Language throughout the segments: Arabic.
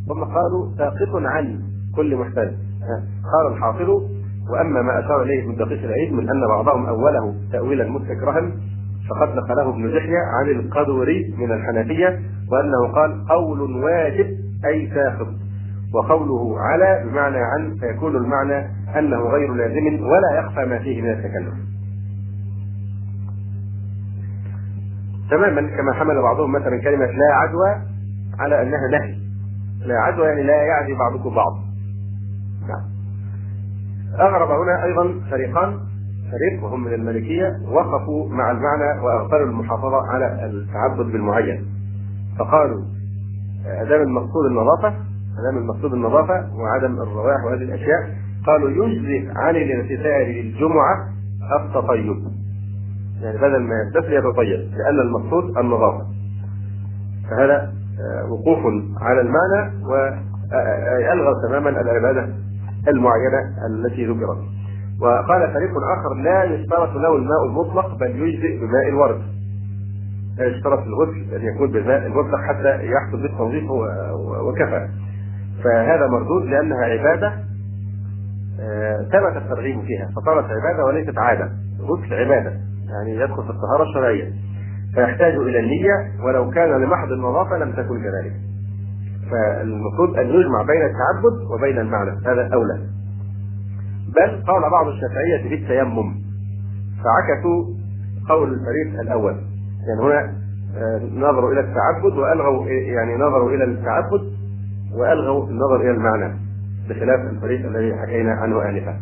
ثم قالوا ساقط عن كل محتل. قال الحافظ: واما ما اشار اليه ابن دقيق العيد من ان بعضهم اوله تاويلا مستكرها فقد نقله ابن دحية عن القدوري من الحنفيه، وانه قال: قول واجب اي ساقط، وقوله على بمعنى عن، فيكون المعنى انه غير لازم ولا يخفى ما فيه من التكلف. تماما كما حمل بعضهم مثلا كلمه لا عدوى على انها نهي. لا عدوى يعني لا يعدي بعضكم بعض. أغرب هنا أيضا فريقان، فريق وهم من المالكية وقفوا مع المعنى وأغفلوا المحافظة على التعبد بالمعين، فقالوا أدام المقصود النظافة وعدم الروائح وهذه الأشياء، قالوا يجزئ عن الاغتسال للجمعة التطيب، يعني بدل ما يغتسل يتطيب لأن المقصود النظافة. فهذا وقوف على المعنى وألغى تماما العبادة المعينة التي ذكرت. وقال فريق آخر: لا يشترط له الماء المطلق بل يجزئ بماء الورد، لا يشترط الغسل أن يكون بالماء المطلق حتى يحصل بالتنظيف وكفى. فهذا مردود لأنها عبادة ثبت الترغيب فيها فصارت عبادة وليست عادة. الغسل عبادة يعني يدخل في الطهارة الشرعية، فيحتاج إلى النية، ولو كان لمحض النظافة لم تكن كذلك. فالمفروض أن يجمع بين التعبد وبين المعنى، هذا أولى. بل قال بعض الشافعية في التيمم فعكسوا قول الفريق الأول، يعني هنا نظروا إلى التعبد وألغوا، يعني نظروا إلى التعبد وألغوا النظر إلى المعنى، بخلاف الفريق الذي حكينا عنه آنفا.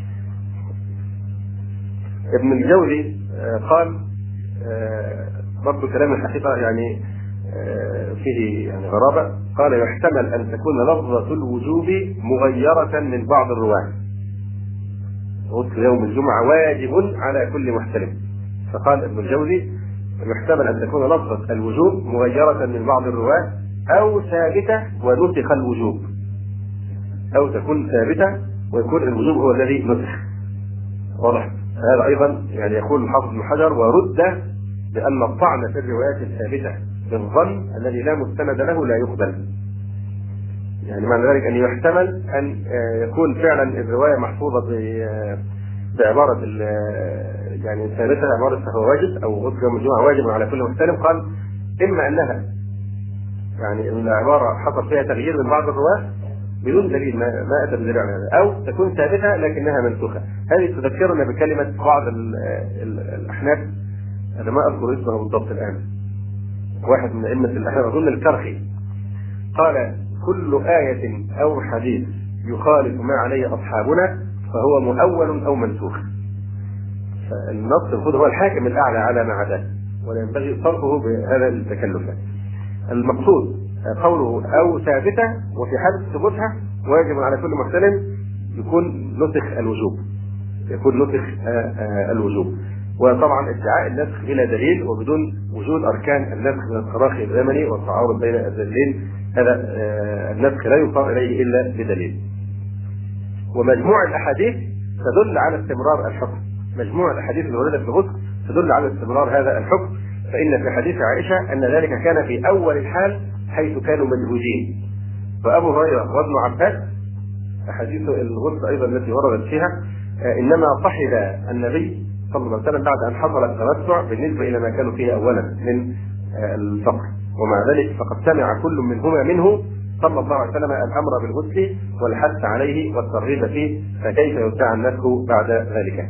ابن الجوزي قال برضو كلام الحقيقة يعني فيه يعني غرابة، قال: يحتمل أن تكون لفظة الوجوب مغيرة من بعض الرواة، غسل يوم الجمعة واجب على كل محتلم. فقال ابن الجوزي: يحتمل أن تكون لفظة الوجوب مغيرة من بعض الرواة أو ثابتة ونسخ الوجوب، أو تكون ثابتة ويكون الوجوب هو الذي نسخ. واضح؟ هذا أيضا يعني يقول الحافظ ابن حجر: ورد بأن الطعن في الروايات الثابتة بالظن الذي لا مستند له لا يقبل. يعني معنى ذلك أن يحتمل أن يكون فعلا الرواية محفوظة بعبارة يعني ثابتة، عبارة فهو واجب أو غسل يوم الجمعة واجب على كل محتلم. قال: إما أنها يعني العبارة حصل فيها تغيير من بعض الرواة بدون دليل، ما أتى بدليل على هذا، أو تكون ثابتة لكنها منسوخة. هذه تذكرنا بكلمة بعض الأحناف، أنا ما أذكر اسمه بالضبط الآن، واحد من أئمة الأحناف أظن الكرخي، قال: كل آية أو حديث يخالف ما عليه أصحابنا فهو مؤول أو منسوخ. فالنص المفروض هو الحاكم الأعلى على ما عداه، ولا ينبغي صرفه بهذا التكلف. المقصود قوله أو ثابتة، وفي حال ثبوتها واجب على كل محتلم يكون نسخ الوجوب، الوجوب. وطبعا ادعاء النسخ بلا دليل وبدون وجود أركان النسخ من التراخي الزمني والتعارض بين الدليلين، هذا النسخ لا يصار إليه إلا بدليل. ومجموع الأحاديث تدل على استمرار الحكم، مجموع الأحاديث اللي وردت في الغسل تدل على استمرار هذا الحكم. فإن في حديث عائشة أن ذلك كان في أول الحال حيث كانوا مجهودين. وأبو هريرة وابن عباس أحاديث الغسل أيضا التي وردت فيها إنما صحب النبي صلى الله عليه وسلم بعد أن حصل التمتع بالنسبة إلى ما كانوا فيه أولا من الفقر، ومع ذلك فقد سمع كل منه صلى الله عليه وسلم الأمر بالغسل والحث عليه والترغيب فيه، فكيف يدعى النسخ بعد ذلك؟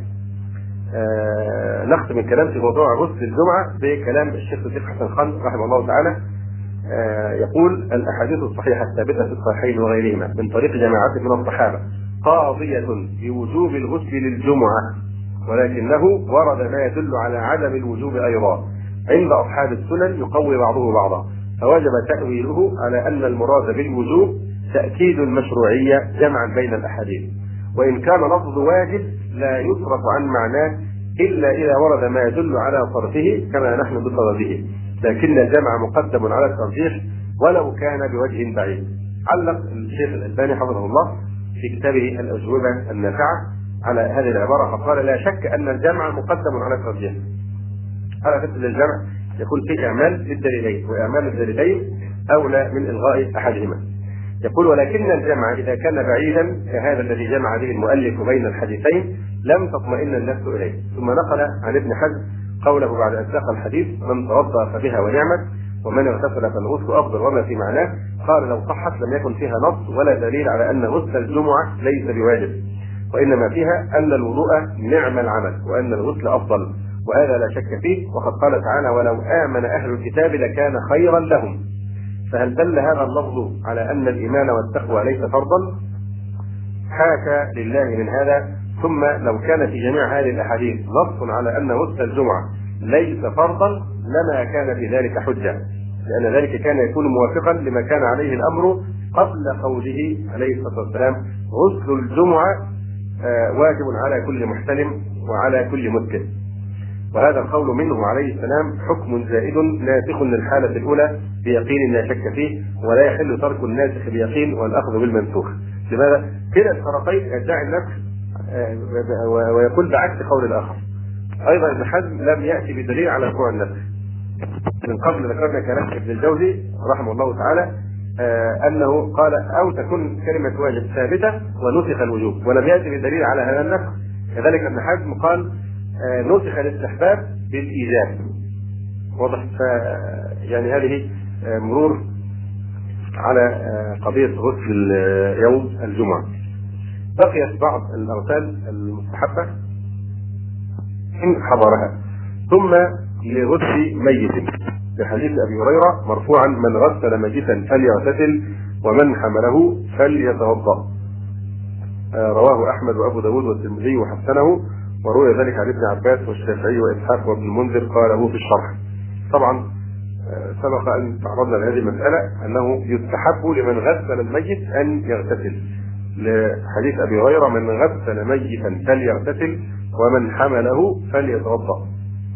نختم الكلام في موضوع غسل الجمعة بكلام الشيخ صديق حسن خان رحمه الله تعالى. يقول: الأحاديث الصحيحة الثابتة في الصحيحين وغيرهما من طريق جماعات من الصحابة قاضية بوجوب الغسل للجمعة، ولكنه ورد ما يدل على عدم الوجوب أيضا عند أصحاب السنن يقوي بعضه بعضا، فوجب تأويله على أن المراد بالوجوب تأكيد المشروعية جمعا بين الأحاديث، وإن كان لفظ واجب لا يصرف عن معناه إلا إذا ورد ما يدل على صرفه كما نحن بصدده، لكن الجمع مقدم على الترجيح ولو كان بوجه بعيد. علق الشيخ الألباني حفظه الله في كتابه الأجوبة النافعة على هذه العبارة فقال: لا شك أن الجمع مقدم على الترجيح. على فكرة الجمع يكون فيه إعمال للدليلين، وإعمال الدليلين أولى من إلغاء أحدهما. يقول ولكن الجمع إذا كان بعيدا كهذا الذي جمع به المؤلف بين الحديثين لم تطمئن النفس إليه. ثم نقل عن ابن حزم قوله بعد أن ساق الحديث: من توضأ فبها ونعمت، ومن اغتسل فالغسل أفضل وما في معناه. قال: لو صحت لم يكن فيها نص ولا دليل على أن غسل الجمعة ليس بواجب، وإنما فيها أن الوضوء نعم العمل وأن الغسل أفضل، وهذا لا شك فيه. وقد قال تعالى: ولو آمن أهل الكتاب لكان خيرا لهم. فهل دل هذا اللفظ على أن الإيمان والتقوى ليس فرضا؟ حاشا لله من هذا. ثم لو كان في جميع هذه الأحاديث نص على أن غسل الجمعة ليس فرضا لما كان في ذلك حجة، لأن ذلك كان يكون موافقا لما كان عليه الأمر قبل قوله عليه الصلاة والسلام: غسل الجمعة واجب على كل محتلم وعلى كل مسكن. وهذا القول منه عليه السلام حكم زائد ناسخ للحالة الأولى بيقين لا شك فيه، ولا يحل ترك الناسخ بيقين والأخذ بالمنسوخ. لماذا؟ كلا الطرفين يدعي النسخ ويقول بعكس قول الآخر. أيضا ابن حزم لم يأتي بدليل على وقوع النسخ. من قبل ذكرنا كلام ابن الجوزي رحمه الله تعالى أنه قال: أو تكون كلمة واجب ثابتة ونسخ الوجوب، ولم يأتي بدليل على هذا النسخ. كذلك ابن حزم قال: نسخ الاستحباب بالإيجاب. واضح؟ يعني هذه مرور على قضية غسل يوم الجمعة. بقيت بعض الأغسال المستحبة إن حضرها. ثم لغسل ميت في حديث أبي هريرة مرفوعا: من غسل ميتا فليغتسل ومن حمله فليتوضأ. رواه أحمد وأبو داود والترمذي وحسنه، وروي ذلك عن ابن عباس والشافعي وإسحاق وابن المنذر قاله في الشرح. طبعا سبق أن تعرضنا لهذه المسألة أنه يستحب لمن غسل الميت أن يغتسل، لحديث أبي هريرة: من غسل ميتا فليغتسل ومن حمله فليتوضأ.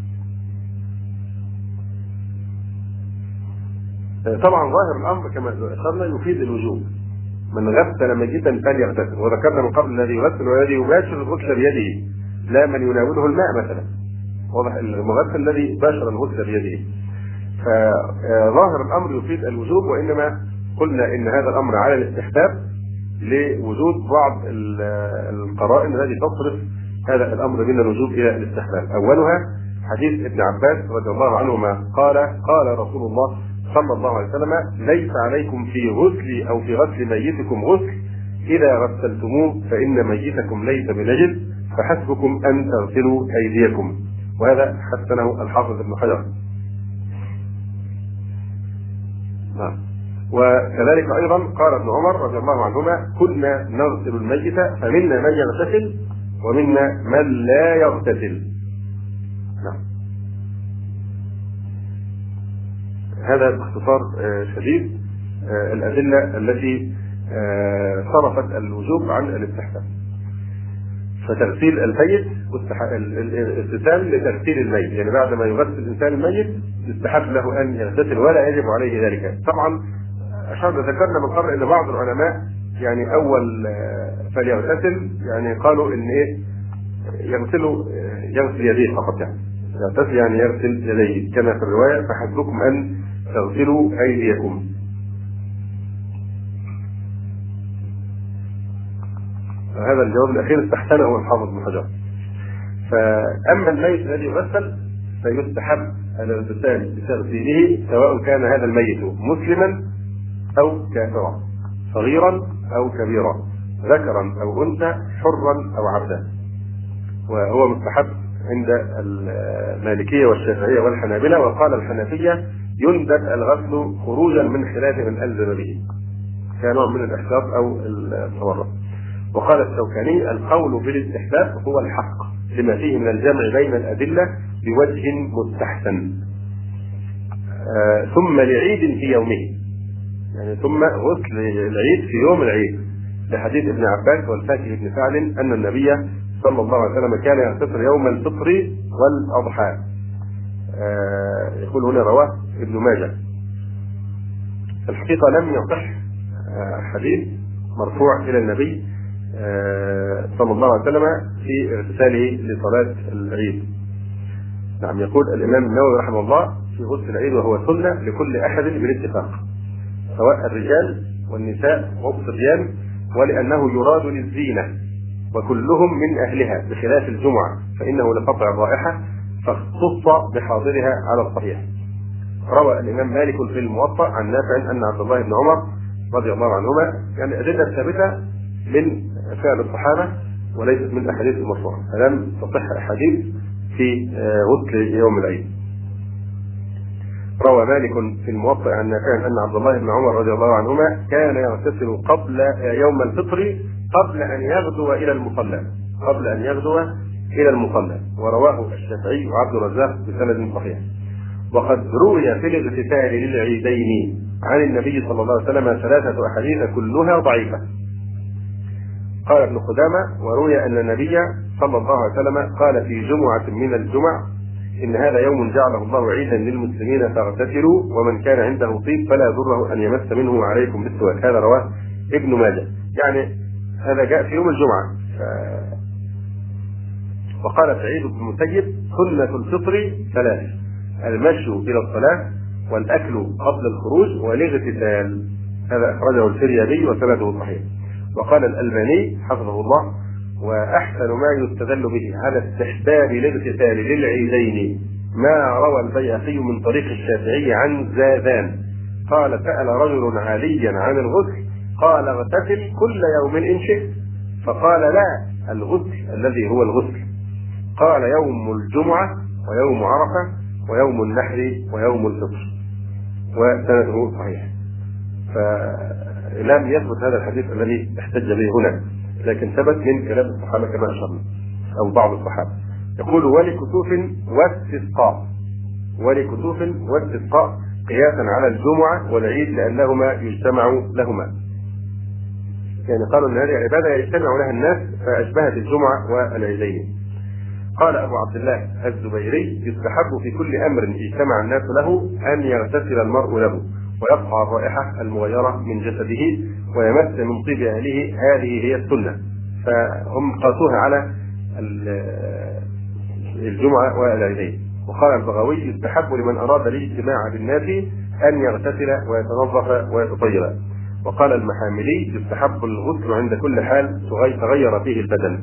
طبعا ظاهر الأمر كما ذكرنا يفيد الوجوب. من غسل ميتا فليغتسل، وذكرنا من قبل الذي يغسل والذي يباشر الغسل بيده، لا من يناوله الماء مثلا. واضح؟ المغسل الذي باشر الغسل بيده. فظاهر الأمر يفيد الوجوب، وإنما قلنا إن هذا الأمر على الاستحباب لوجود بعض القرائن التي تصرف هذا الأمر من الوجوب إلى الاستحباب. أولها حديث ابن عباس رضي الله عنهما قال رسول الله صلى الله عليه وسلم: ليس عليكم في غسل أو في غسل ميتكم غسل، إذا غسلتموه فإن ميتكم ليس بنجس، فحسبكم أن تغسلوا أيديكم. وهذا حسنه الحافظ ابن حجر. وكذلك أيضا قال ابن عمر رضي الله عنهما: كنا نغسل الميت فمنا من يغتسل ومنا من لا يغتسل. هذا باختصار شديد الأدلة التي صرفت الوجوب عن الاستحباب. فتغسيل الميت الاغتسال لتغسيل الميت، يعني بعد ما يغسل الإنسان الميت يستحب له أن يغتسل ولا يجب عليه ذلك. طبعا ذكرنا من قبل أن بعض العلماء يعني أول فليغتسل يعني قالوا إن يغسل يديه فقط، يعني يغتسل يعني يغسل يديه، كما في الرواية: فحسبكم أن تغسلوا أيديكم. هذا الجواب الأخير استحسنه الحافظ بن حجر. فأما الميت الذي يغسل فيستحب الاغتسال بتغسيله، سواء كان هذا الميت مسلما أو كافرا، صغيرا أو كبيرا، ذكرا أو أنثى، حرا أو عبدا. وهو مستحب عند المالكية والشافعية والحنابلة. وقال الحنفية: يندب الغسل خروجا من خلاف من ألزم به، كنوع من الإحساس أو التورط. وقال الشوكاني: القول بالاستحباب هو الحق لما فيه من الجمع بين الأدلة بوجه مستحسن. ثم لعيد في يومه، يعني ثم غسل العيد في يوم العيد، لحديث ابن عباس والفاكه بن سعد أن النبي صلى الله عليه وسلم كان يغتسل يوم الفطر والأضحى. يقول هنا رواه ابن ماجه. الحقيقة لم يصح حديث مرفوع إلى النبي صلى الله عليه وسلم في اغتساله لصلاة العيد. نعم، يقول الإمام النووي رحمه الله: في غسل العيد وهو سنة لكل أحد بالاتفاق، سواء الرجال والنساء والصبيان، ولأنه يراد للزينة وكلهم من أهلها بخلاف الجمعة فإنه لقطع الرائحة، فاختص بحاضرها على الصحيح. روى الإمام مالك في الموطأ عن نافع أن عبد الله بن عمر رضي الله عنهما، يعني أدلة ثابتة من فعل الصحابة وليست من أحاديث المرفوعة، فلم تصح أحاديث في غسل يوم العيد. روى مالك في الموطأ عن نافع أن عبد الله بن عمر رضي الله عنهما كان يغتسل قبل يوم الفطر قبل أن يغدو إلى المصلى، ورواه الشافعي وعبد الرزاق بسند صحيح. وقد روي في الاغتسال للعيدين عن النبي صلى الله عليه وسلم 3 أحاديث كلها ضعيفة. قال ابن قدامة: وروي أن النبي صلى الله عليه وسلم قال في جمعة من الجمع: إن هذا يوم جعله الله عيدا للمسلمين فاغتسلوا، ومن كان عنده طيب فلا يضره أن يمس منه عليكم بالسواك. هذا رواه ابن ماجه، يعني هذا جاء في يوم الجمعة. وقال سعيد بن المسيب: سنة الفطر 3: المشي إلى الصلاة، والأكل قبل الخروج، والاغتسال. هذا أخرجه الفريابي وسنده صحيح. وقال الألباني حفظه الله: وأحسن ما يستدل به على استحباب الاغتسال للعيدين ما روى البيهقي من طريق الشافعي عن زاذان قال: سأل رجل عاليا عن الغسل قال: اغتسل كل يوم إن شئت، فقال: لا، الغسل الذي هو الغسل. قال: يوم الجمعة ويوم عرفة ويوم النحر ويوم الفطر. وسنده صحيح. فلم يثبت هذا الحديث الذي احتج به هنا، لكن ثبت من كلام الصحابة كما أشرنا أو بعض الصحابة. يقول: ولكسوف واستسقاء قياسا على الجمعة والعيد لأنهما يجتمع لهما. يعني قالوا أن هذه عبادة يجتمع لها الناس فأشبهت الجمعة والعيدين. قال أبو عبد الله الزبيري: يستحب في كل أمر اجتمع الناس له أن يغتسل المرء له ويقطع الرائحة المغيرة من جسده ويمس من طيب أهله، هذه هي السنة. فهم قاسوها على الجمعة والعيدين. وقال البغوي: يستحب لمن أراد الاجتماع بالناس أن يغتسل ويتنظف ويتطيب. وقال المحاملي: يستحب الغسل عند كل حال تغير فيه البدن.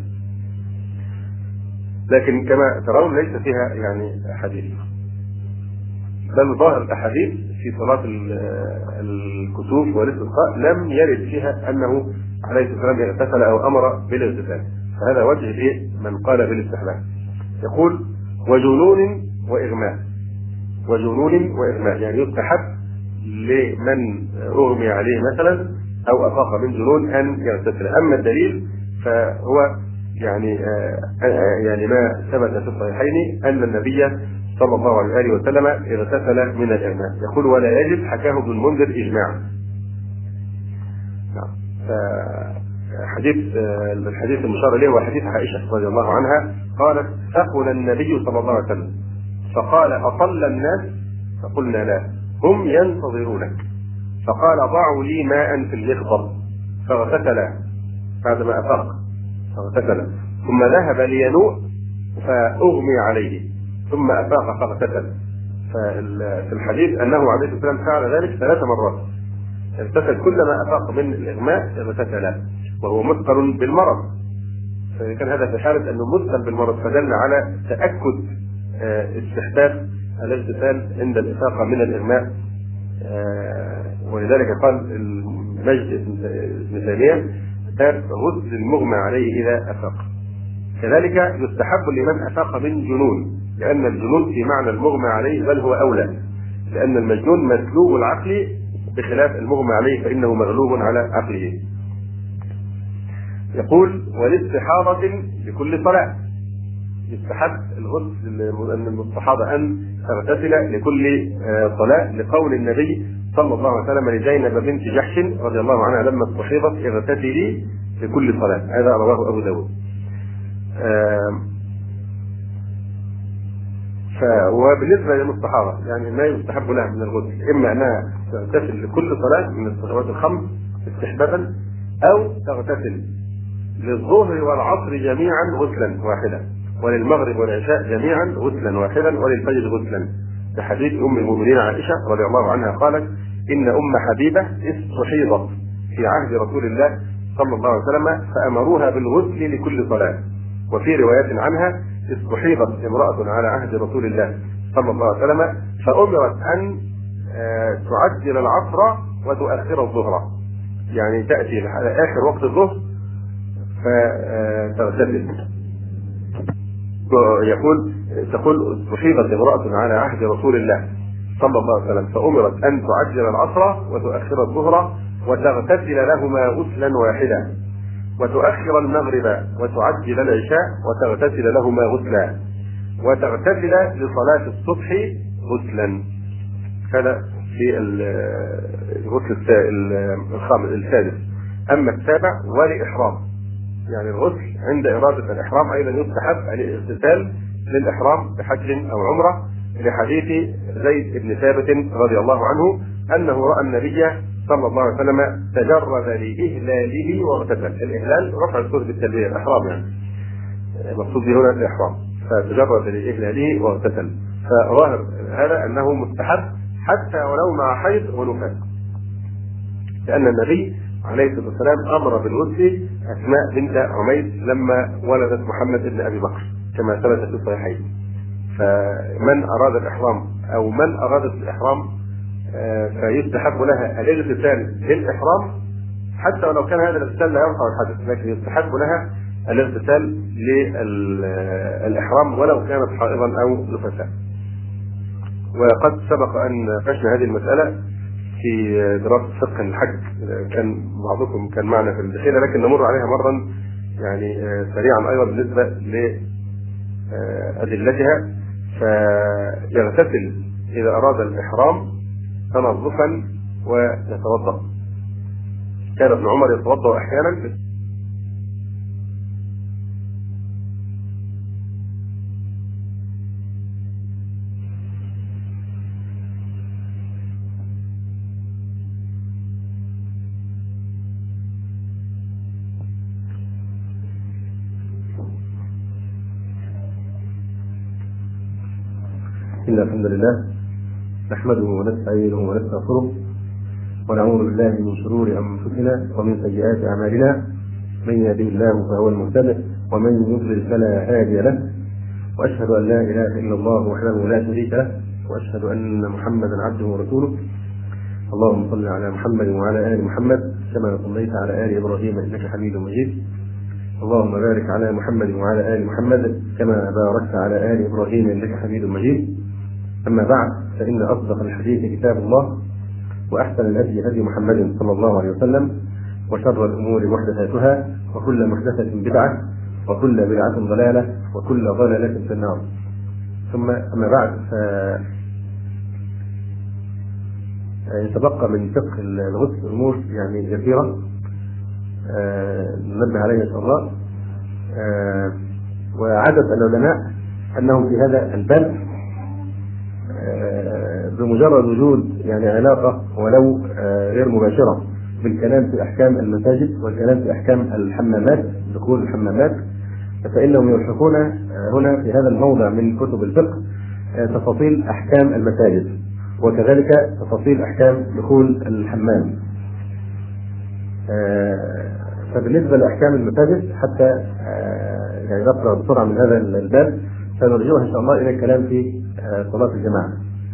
لكن كما ترون ليس فيها يعني حديث، بل ظاهر الأحاديث في صلاة الكسوف والاستسقاء لم يرد فيها أنه عليه الصلاة والسلام اغتسل أو أمر بالاغتسال، فهذا وجه من قال بالاستحباب. يقول: وجنون وإغماء، يعني يستحب لمن أغمي عليه مثلا أو أفاق من جنون أن يغتسل. أما الدليل فهو يعني ما ثبت في الصحيحين أن النبي صلى الله عليه وسلم اغتسل من الإغماء. يقول: ولا يجب، حكاه ابن المنذر إجماعا. الحديث المشار إليه هو حديث عائشة رضي الله عنها قالت: ثقل النبي صلى الله عليه وسلم فقال: أصل الناس؟ فقلنا: لا، هم ينتظرونك. فقال: ضعوا لي ماء في المخضر، فاغتسل بعدما أفاق فاغتسل، ثم ذهب لينوء فأغمي عليه ثم أفاق فاغتسل. في الحديث أنه عليه الصلاة والسلام فعل ذلك 3 مرات، اغتسل كلما أفاق من الإغماء اغتسل، وهو مثقل بالمرض، فكان هذا في حالة أنه مثقل بالمرض، فدل على تأكد استحباب الاغتسال عند الإفاقة من الإغماء. ولذلك قال المجد بن تيمية: غسل المغمى عليه إذا أفاق. كذلك يستحب لمن أفاق من جنون، لأن الجنون في معنى المغمى عليه، بل هو أولى، لأن المجنون مسلوب العقل بخلاف المغمى عليه فإنه مغلوب على عقله. يقول: ولاستحاضة لكل صلاة، يستحب الغسل من المستحاضة أن تغتسل لكل صلاة، لقول النبي صلى الله عليه وسلم لزينب بنت جحش رضي الله عنها لما استحيضت: اغتسلي لكل صلاة. هذا رواه أبو داود. وبالنسبة للمستحاضة يعني ما يستحب لها من الغسل، إما أنها تغتسل لكل صلاة من الصلوات الخمس استحبابا، أو تغتسل للظهر والعصر جميعا غسلا واحدا، وللمغرب والعشاء جميعا غسلا واحدا، وللفجر غسلا، لحديث أم المؤمنين عائشة رضي الله عنها قالت: إن أم حبيبة استحيضت في عهد رسول الله صلى الله عليه وسلم فأمروها بالغسل لكل صلاة. وفي روايات عنها استحيضت امرأة على عهد رسول الله صلى الله عليه وسلم فأمرت أن تعجل العصر وتؤخر الظهر، يعني تأتي على آخر وقت الظهر فتغتسل. تقول استحيضت امرأة على عهد رسول الله صلى الله عليه وسلم فأمرت أن تعجل العصر وتؤخر الظهر وتغتسل لهما غسلا واحدا، وتؤخر المغرب وتعجل العشاء وتغتسل لهما غسلا، وتغتسل لصلاة الصبح غسلا. هذا في الغسل السادس. أما السابع ولإحرام، يعني الغسل عند إرادة الإحرام أيضا يستحب الاغتسال للإحرام بحج أو عمرة، لحديث زيد بن ثابت رضي الله عنه أنه رأى النبي صلى الله عليه وسلم تجرد لإهلاله واغتسل. الإهلال رفع الصوت بالتلبية، الإحرام يعني المقصود به هنا الإحرام، فتجرد لإهلاله واغتسل. فظاهر هذا أنه مستحب حتى ولو مع حيض ونفاس، لأن النبي عليه الصلاة والسلام أمر بالغسل أسماء بنت عميس لما ولدت محمد بن أبي بكر كما ثبت في الصحيحين. فمن أراد الإحرام أو من أرادت الإحرام فيستحب لها الاغتسال للإحرام، حتى ولو كان هذا الاغتسال لا يرفع الحدث، لكن يستحب لها الاغتسال للإحرام ولو كانت حائضا أو نفساء. وقد سبق أن ناقشنا هذه المسألة في دراسة فقه الحج، كان بعضكم كان معنا في الدخيلة، لكن نمر عليها مرة يعني سريعا أيضا بالنسبة لأدلتها. فيغتسل إذا أراد الإحرام تنظفا ويتوضأ. كان ابن عمر يتوضأ أحيانا إن الحمد لله نحمده ونستعينه ونستغفره ونعوذ بالله من شرور أنفسنا ومن سيئات أعمالنا، من يهده الله فهو المهتد ومن يضلل فلا هادي له، وأشهد أن لا إله إلا الله وحده لا شريك له، وأشهد أن محمدا عبده ورسوله. اللهم صل على محمد وعلى آل محمد كما صليت على آل إبراهيم إنك حميد مجيد. اللهم بارك على محمد وعلى آل محمد كما باركت على آل إبراهيم إنك حميد مجيد. أما بعد، فإن أصدق الحديث كتاب الله، وأحسن الهدي هدي محمد صلى الله عليه وسلم، وشر الأمور محدثاتها، وكل محدثة بدعة، وكل بدعة ضلالة، وكل ضلالة في النار. ثم أما بعد، يتبقى من فقه الغسل أمور يعني كثيرة ننبه عليها إن شاء الله. وعادة العلماء أنهم في هذا الباب بمجرد وجود يعني علاقة ولو غير مباشرة بالكلام في أحكام المساجد والكلام في أحكام الحمامات، دخول الحمامات، فإنهم يلحقون هنا في هذا الموضع من كتب الفقه تفاصيل أحكام المساجد، وكذلك تفاصيل أحكام دخول الحمام. فبالنسبة لأحكام المساجد حتى يعني نقرأ بسرعة من هذا الباب، سنرجعها إن شاء الله إلى الكلام في صلاة الجماعة.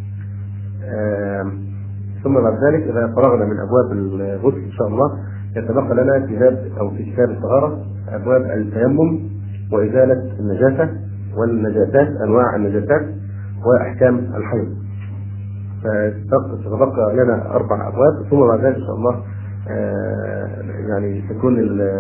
ثم بعد ذلك إذا فرغنا من أبواب الغسل إن شاء الله يتبقى لنا في كتاب الطهارة أبواب التيمم وإزالة النجاسة والنجاسات، أنواع النجاسات وأحكام الحيض. فتبقى لنا 4 أبواب، ثم بعد ذلك إن شاء الله يعني تكون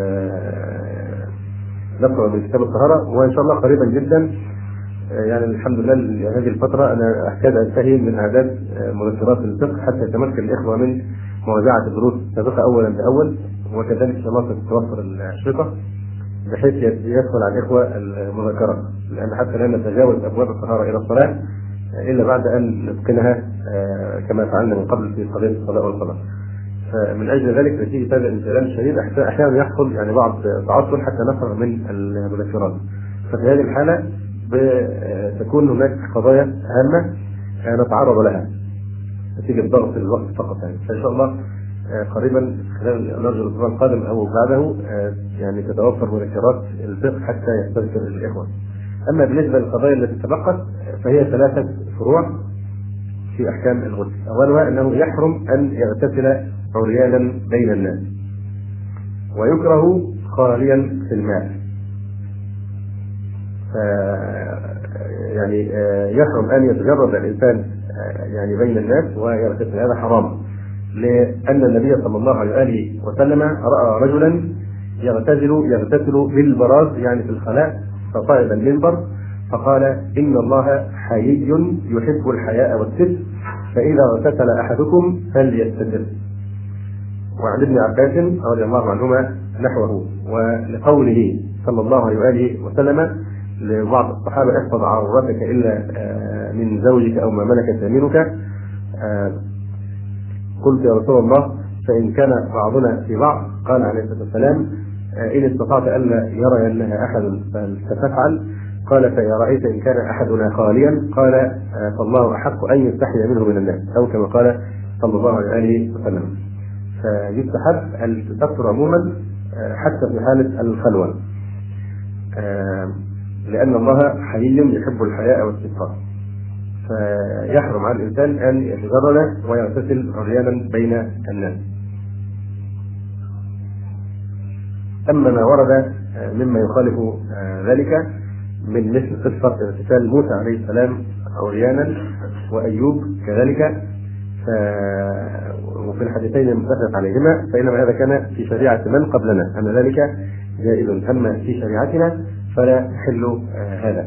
نقرأ من كتاب الطهارة، وإن شاء الله قريبا جدا يعني الحمد لله هذه الفترة أنا أحتاج أنتهي من أعداد مذكرات الفقه حتى يتمكن الإخوة من مراجعة الدروس السابقة أولا بأول، وكذلك إن شاء الله ستتوفر الأشرطة بحيث يدخل على الإخوة المذكرة، لأن حتى لا نتجاوز أبواب الطهارة إلى الصلاة إلا بعد أن نتقنها كما فعلنا من قبل في قضية الصلاة والقضاء. فمن أجل ذلك نتيجة هذا الانشغال الشديد أحيانا يحصل يعني بعض تعطل حتى نفرغ من المذكرات. ففي هذه الحالة تكون هناك قضايا هامة نتعرض لها نتيجة ضغط الوقت فقط يعني. فإن شاء الله قريبا خلال نرجو الاسبوع القادم او بعده يعني تتوفر مذكرات الفقه حتى يستذكر الاخوه. اما بالنسبه للقضايا التي تبقت فهي 3 فروع في احكام الغسل. اولها انه يحرم ان يغتسل عريانا بين الناس، ويكره خاليا في الماء. يعني يحرم ان يتجرد الانسان يعني بين الناس ويغتسل، هذا حرام، لان النبي صلى الله عليه وسلم راى رجلا يغتسل بالبراز يعني في الخلاء، فصعد المنبر فقال: ان الله حيي يحب الحياء والستر، فاذا اغتسل احدكم فليستتر. وعن ابن عباس رضي الله عنهما نحوه. ولقوله صلى الله عليه وسلم لبعض الصحابه: احفظ عورتك الا من زوجك او ما ملكت يمينك. قلت: يا رسول الله فان كان بعضنا في بعض؟ قال عليه الصلاه والسلام: ان استطعت الا يرى انها احد فلتفعل. قال: فإذا رأيت إن كان أحدنا خاليا؟ قال: فالله أحق أن يستحي منه من الناس، أو كما قال صلى الله عليه وسلم. فيستحب الستر عموما حتى في حالة الخلوة، لأن الله حيي يحب الحياء والستر، فيحرم على الإنسان أن يتجرد ويغتسل عريانا بين الناس. أما ما ورد مما يخالف ذلك من مثل قصة اغتسال موسى عليه السلام عريانا وأيوب كذلك، وفي الحديثين المتفق عليهما، فإنما هذا كان في شريعة من قبلنا، أن ذلك جائز، أما في شريعتنا فلا يحل هذا.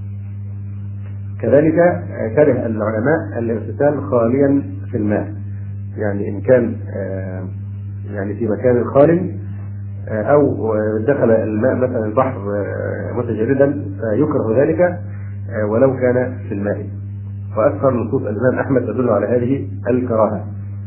كذلك كره العلماء الاغتسال خاليا في الماء، يعني إن كان يعني في مكان خال أو دخل الماء مثلا البحر متجردا فيكره ذلك ولو كان في الماء. وأكثر نصوص الإمام أحمد تدل على هذه الكراهة.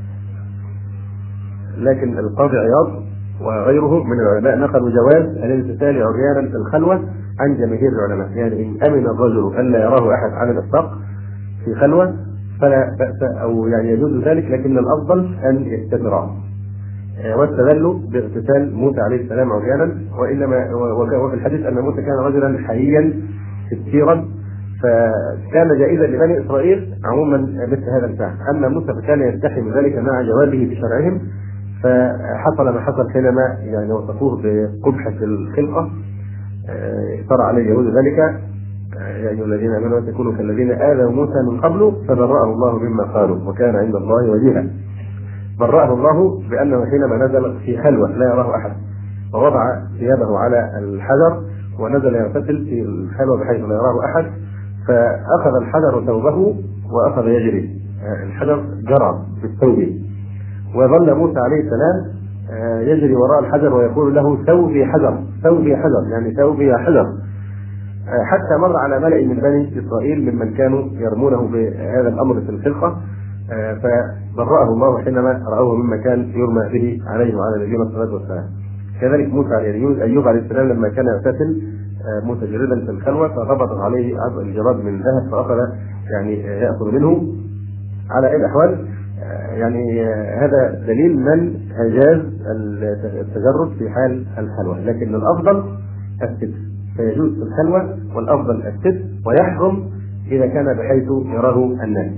لكن القاضي عياض وغيره من العلماء نقلوا جواز الاغتسال عريانا في الخلوة عن جماهير العلماء، يعني إن أمن الرجل أن لا يراه أحد على الإطلاق في خلوة فلا بأس، أو يعني يجوز ذلك، لكن الأفضل أن يستتر. واستدلوا باغتسال موسى عليه السلام عريانا، وانما وفي الحديث ان موسى كان رجلا حييا ستيرا، فكان جائزا لبني اسرائيل عموما مثل هذا الفعل. اما موسى فكان يستحي من ذلك مع جوازه بشرعهم، فحصل ما حصل حينما يعني وصفوه بقبحة الخلقة، ترى عليه يهود ذلك: يا ايها الذين امنوا لا تكونوا كالذين اذوا موسى من قبل فبرأه الله مما قالوا وكان عند الله وجيها. برأه الله بأنه حينما نزل في خلوة لا يراه أحد ووضع ثيابه على الحجر ونزل يغتسل في الخلوة بحيث لا يراه أحد، فأخذ الحجر ثوبه وأخذ يجري، الحجر جرى بالثوب، وظل موسى عليه السلام يجري وراء الحجر ويقول له: ثوبي حجر، ثوبي حجر، يعني ثوبي حجر، حتى مر على ملأ من بني إسرائيل ممن كانوا يرمونه بهذا الأمر في الخلقة، فبرأه الله حينما رأوه مما كان يرمى به عليه وعلى نبينا الصلاة والسلام. كذلك موسى أيوب عليه السلام لما كان يغتسل متجردا في الخلوة فغبطت عليه عبء الجراد من ذهب فأخذ يعني يأخذ منه. على أي الأحوال يعني هذا دليل من أجاز التجرد في حال الخلوة، لكن الأفضل الستر، فيجوز في الخلوة والأفضل الستر، ويحرم إذا كان بحيث يراه الناس.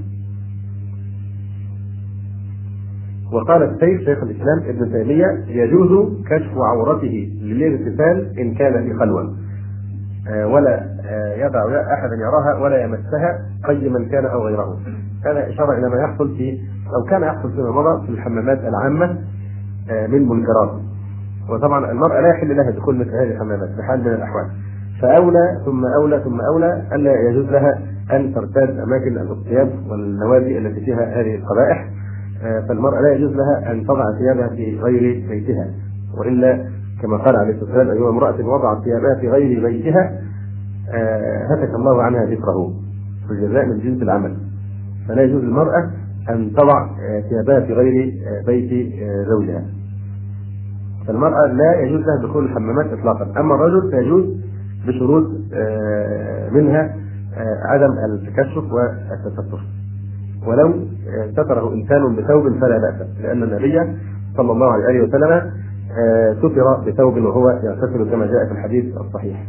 وقال السيد شيخ الإسلام ابن تيمية: يجوز كشف عورته للاغتسال إن كان في خلوة، ولا يدع أحدا يراها ولا يمسها قيما كان أو غيره. هذا إشارة إلى ما يحصل في أو كان يحصل فيما مضى في الحمامات العامة من منكرات. وطبعا المرأة لا يحل لها دخول مثل هذه الحمامات بحال من الأحوال، فأولى ثم أولى ثم أولى ألا يجوز لها أن ترتاد أماكن الاغتياب والنوادي التي فيها هذه القبائح. فالمرأة لا يجوز لها أن تضع ثيابها في غير بيتها، وإلا كما قال عليه الصلاة والسلام: أيها امرأة وضعت ثيابها في غير بيتها هتك الله عنها ذكره، الجزاء من جنس العمل. فلا يجوز للمرأة أن تضع ثيابها في غير بيت زوجها. فالمرأة لا يجوز لها دخول الحمامات إطلاقا. أما الرجل فيجوز بشروط منها عدم التكشف والتستر، ولو ستره إنسان بثوب فلا بأس، لأن النبي صلى الله عليه وسلم ستر بثوب وهو يغتسل كما جاء في الحديث الصحيح.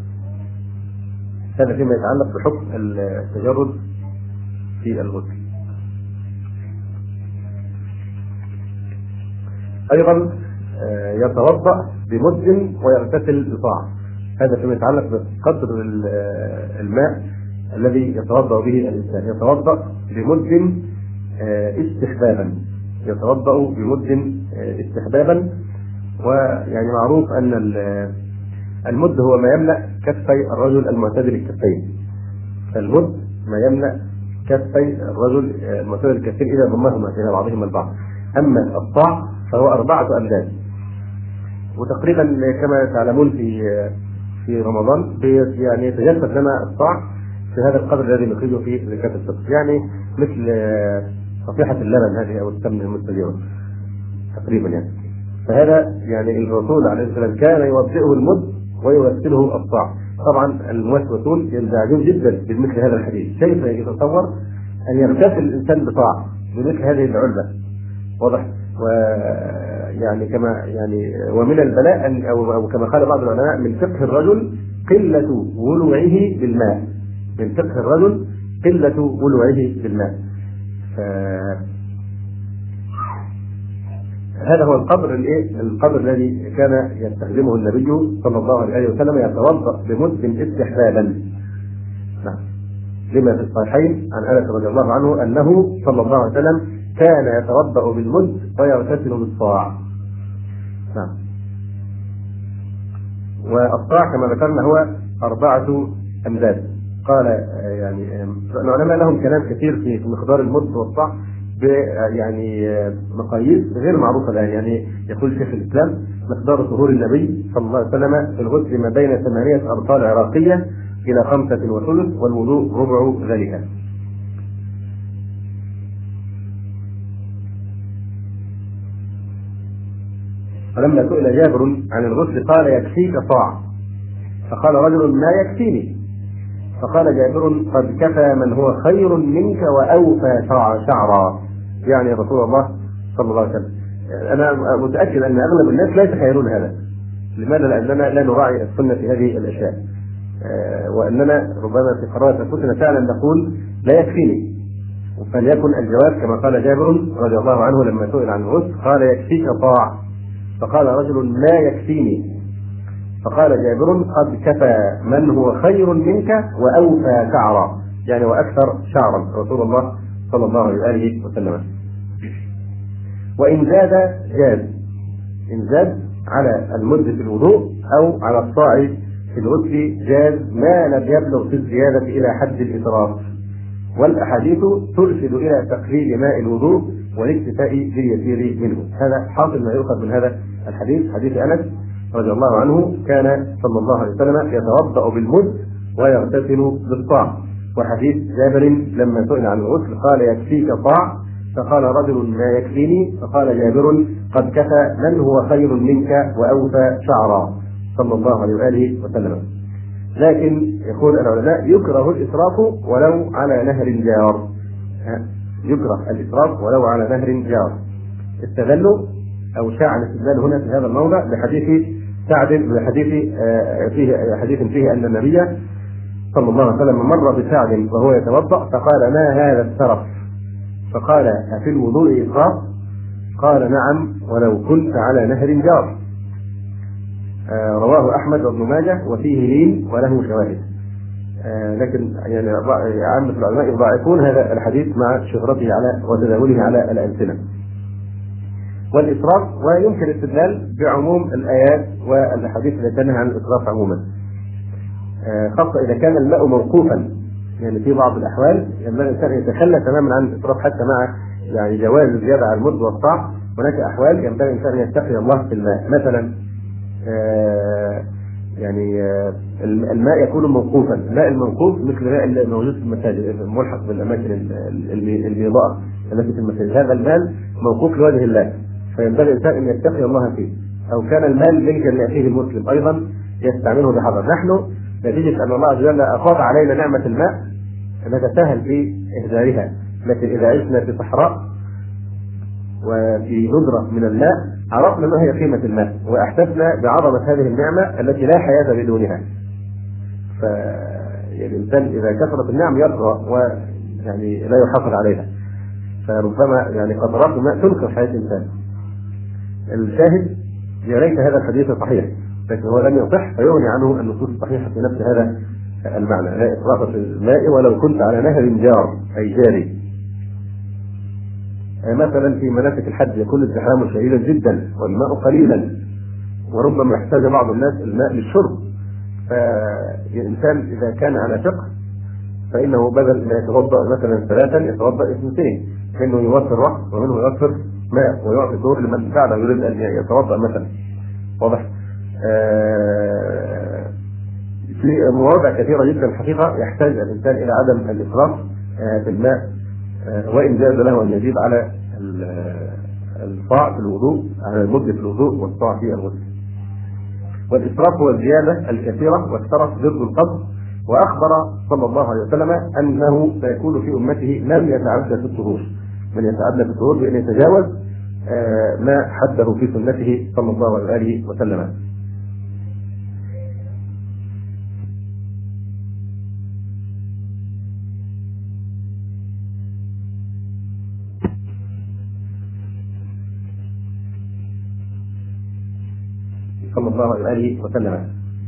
هذا فيما يتعلق بحكم التجرد في الغسل. أيضا يتوضأ بمد ويغتسل بصاع. هذا فيما يتعلق بقدر الماء الذي يتوضأ به الإنسان. يتوضأ بمد استحبابا، يتوضأ بمد استحبابا. ويعني معروف أن المد هو ما يملأ كفي الرجل المعتدل الكفين. المد ما يملأ كفي الرجل المعتدل الكفين إذا ضمهما إلى بعضهما البعض. أما الصاع فهو 4 أمداد. وتقريبا كما تعلمون في رمضان يعني يتجسد لنا الصاع في هذا القدر الذي نخرجه في زكاة الفطر، يعني مثل صفيحة اللبن هذه أو السمن المستديرة تقريبا يعني. فهذا يعني الرسول عليه الصلاة والسلام كان يوضئه المد ويغسله الصاع. طبعا الموسوسون ينزعجون جدا بمثل هذا الحديث، كيف يتصور أن يغتسل الإنسان بصاع بمثل هذه العلبة؟ واضح. ويعني كما يعني ومن البلاء أو كما قال بعض العلماء من فقه الرجل قلة ولوعه بالماء، من فقه الرجل قلة ولوعه بالماء. هذا هو القدر الذي كان يستخدمه النبي صلى الله عليه وسلم، يتوضأ بمد استحبابا. نعم. لما في الصحيحين عن انس رضي الله عنه انه صلى الله عليه وسلم كان يتوضأ بالمد ويغتسل بالصاع. نعم. والصاع كما ذكرنا هو 4 أمداد. قال يعني العلماء لهم كلام كثير في مقدار المد والصاع يعني مقاييس غير معروفة الآن. يعني يقول شيخ الإسلام مقدار طهور النبي صلى الله عليه وسلم في الغسل ما بين 8 أمطار عراقية إلى 5 وثلث، والوضوء ربع ذلك. فلما سئل جابر عن الغسل قال يكفيك صاع، فقال رجل ما يكفيني، فقال جابر قد كفى من هو خير منك وأوفى شعرا. يعني يا رسول الله صلى الله عليه وسلم أنا متأكد أن أغلب الناس لا يتخيلون هذا. لماذا؟ لأننا لا نراعي السنة في هذه الأشياء، وأننا ربما في قرارة أنفسنا فعلا نقول لا يكفيني. فليكن الجواب كما قال جابر رضي الله عنه لما سئل عن الغسل قال يكفيك صاع، فقال رجل ما يكفيني، فقال جابر قد كفى من هو خير منك وأوفى شعرا، يعني وأكثر شعرا رسول الله صلى الله عليه وسلم. وإن زاد جاز، إن زاد على المد في الوضوء أو على الصاع في الغسل جاز ما لم يبلغ في الزيادة إلى حد الإسراف. والأحاديث ترشد إلى تقليل ماء الوضوء والاكتفاء باليسير منه. هذا حاصل ما يؤخذ من هذا الحديث، حديث أنس رضي الله عنه كان صلى الله عليه وسلم يتوضأ بالمد ويغتسل بالصاع. وحديث جابر لما سئل عن الغسل قال يكفيك صاع، فقال رجل ما يكفيني، فقال جابر قد كفى من هو خير منك وأوفى شعرا صلى الله عليه وآله وسلم. لكن يقول العلماء يكره الإسراف ولو على نهر جار، يكره الإسراف ولو على نهر جار. استدلوا أو شاع الاستدلال هنا في هذا الموضع بحديث سعد، حديث فيه أن النبي صلى الله عليه وسلم مر بسعد وهو يتوضأ فقال ما هذا السرف؟ فقال أفي الوضوء إسراف؟ قال نعم ولو كنت على نهر جار. رواه أحمد وابن ماجه وفيه لين وله شواهد. لكن يعني عامة العلماء يضاعفون هذا الحديث مع شهرته على وتداوله على الألسنة. والإسراف ويمكن الاستدلال بعموم الآيات والأحاديث التي تنهى عن الإسراف عموما، خاصة إذا كان الماء موقوفا. يعني في بعض الأحوال ينبغي الإنسان يتخلى تماما عن الإسراف حتى مع يعني جواز الزيادة على المد والصاع. هناك أحوال ينبغي الإنسان أن يتقي الله في الماء، مثلا يعني الماء يكون موقوفا. الماء الموقوف مثل الماء الموجود في المساجد الملحق بالأماكن البيضاء التي في المساجد، هذا المال موقوف لوجه الله، فينبغي الإنسان أن يتقي الله فيه. أو كان المال ملكا لأخيه المسلم أيضا يستعمله بحذر. نحن نتيجة أن الله عز وجل أفاض علينا نعمة الماء نتساهل في إهدارها، لكن إذا عشنا في صحراء وفي ندرة من الماء عرفنا ما هي قيمة الماء وأحسسنا بعظمة هذه النعمة التي لا حياة بدونها. فالإنسان إذا كثرت النعم يطغى ويعني لا يحافظ عليها، فربما يعني قطرات الماء تنقذ حياة الإنسان. الشاهد يا ليت هذا الحديث صحيح، لكن هو لم يصح فيغني عنه النصوص الصحيحة في نفس هذا المعنى: لا إسراف في الماء ولو كنت على نهر جار أي جاري. مثلا في مناسك الحج يكون الزحام شديدا جدا والماء قليلا، وربما يحتاج بعض الناس الماء للشرب، فالإنسان إذا كان على فقه فإنه بدل ما يتوضأ مثلا 3 يتوضأ 2، منه يوفر وقت ومنه يوفر ماء ويعطي دور لمن فعلا يريد أن يتوضأ مثلا. واضح؟ في مواضع كثيرة جدا الحقيقة يحتاج الإنسان إلى عدم الإسراف في الماء، وإن جاز له أن يزيد على الصاع في الوضوء، على مدة الوضوء والصاع في الغسل. والإسراف هو الزيادة الكثيرة، والترف ضد القصد. وأخبر صلى الله عليه وسلم أنه سيكون في أمته من يتعدى في الطهور، من يتعدى في الطهور بأن يتجاوز ما حده في سنته صلى الله عليه وسلم. صلى الله عليه وسلم.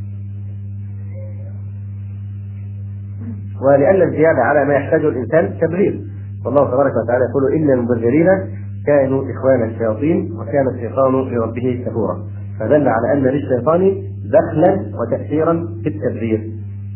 ولأن الزيادة على ما يحتاجه الإنسان تبذير، والله تبارك وتعالى يقول: إن المبذرين كانوا إخوان الشياطين وكان الشيطان لربه كفورا. فدل على أن للشيطان دخلا وتأثيرا في التبذير.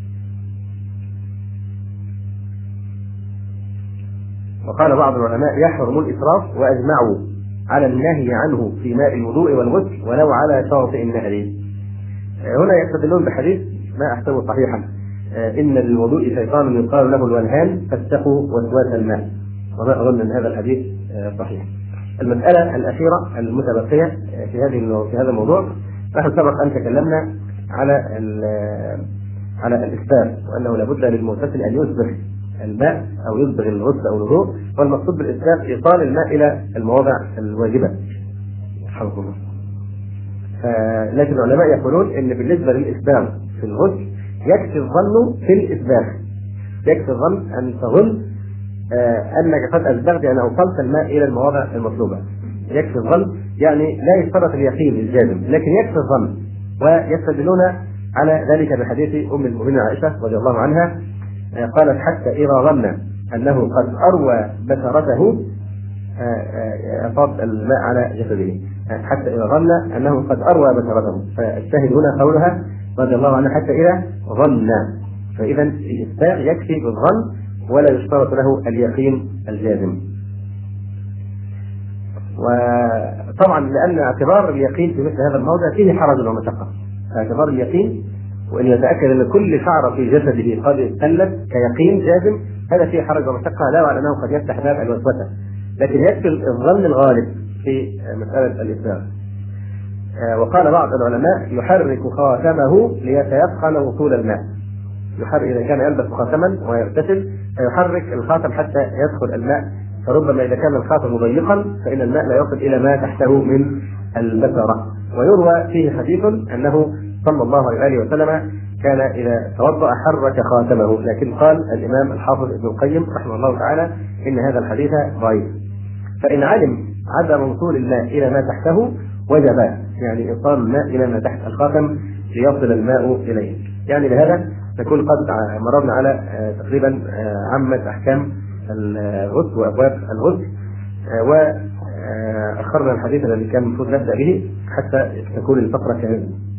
وقال بعض العلماء: يحرم الإسراف، وأجمعوا على النهي عنه في ماء الوضوء والغسل ولو على شاطئ النهر. هنا يستدلون بحديث ما أحسبه صحيحا: إن للوضوء شيطان يقال له الولهان فاتقوا وسواس الماء. وما أظن أن هذا الحديث صحيح. المسألة الأخيرة المتبقية في هذا الموضوع، نحن سبق أن تكلمنا على الإسباغ، وأنه لابد للمغتسل أن يسبغ الماء أو يسبغ الغسل أو الوضوء، والمقصود بالإسباغ إيصال الماء إلى المواضع الواجبة. حفظ الله. لكن العلماء يقولون إن بالنسبة للإسباغ في الغسل يكفي الظن في الإسباغ، يكفي الظن أن تظن أنك قد أسبغت، يعني أوصلت الماء إلى المواضع المطلوبة. يكفي الظن، يعني لا يشترط اليقين الجازم، لكن يكفي الظن. ويستدلون على ذلك بحديث أم المؤمنين عائشة رضي الله عنها، قالت: حتى إذا ظن أنه قد أروى بشرته أفاض الماء على جسده، حتى إذا ظن أنه قد أروى بشرته. فالشاهد هنا قولها رضي الله عنها: حتى إذا ظن. فإذا الإسباغ يكفي بالظن ولا يشترط له اليقين الجازم. وطبعا لأن اعتبار اليقين في مثل هذا الموضع فيه حرج ومشقة. اعتبار اليقين وأن يتأكد أن كل شعرة في جسده قد اختلت كيقين جازم، هذا فيه حرج ومشقة، لا على أنه قد يفتح باب الوسوسة، لكن يكفي الظن الغالب في مسألة الإسباغ. وقال بعض العلماء: يحرك خاتمه ليتيقن وصول الماء. إذا كان يلبس خاتما ويغتسل فيحرك الخاتم حتى يدخل الماء، فربما إذا كان الخاتم ضيقا فإن الماء لا يصل إلى ما تحته من البشرة. ويروى فيه حديث أنه صلى الله عليه وسلم كان إذا توضأ حرك خاتمه، لكن قال الإمام الحافظ ابن القيم رحمه الله تعالى إن هذا الحديث ضعيف. فإن علم عدم وصول الماء إلى ما تحته وجب يعني إيصال الماء إلى ما تحت الخاتم ليصل الماء إليه. يعني لهذا نكون قد مررنا على تقريبا عامة أحكام الغسل وأبواب الغسل، وأخرنا الحديث الذي كان المفروض نبدأ به حتى تكون الفقرة كاملة.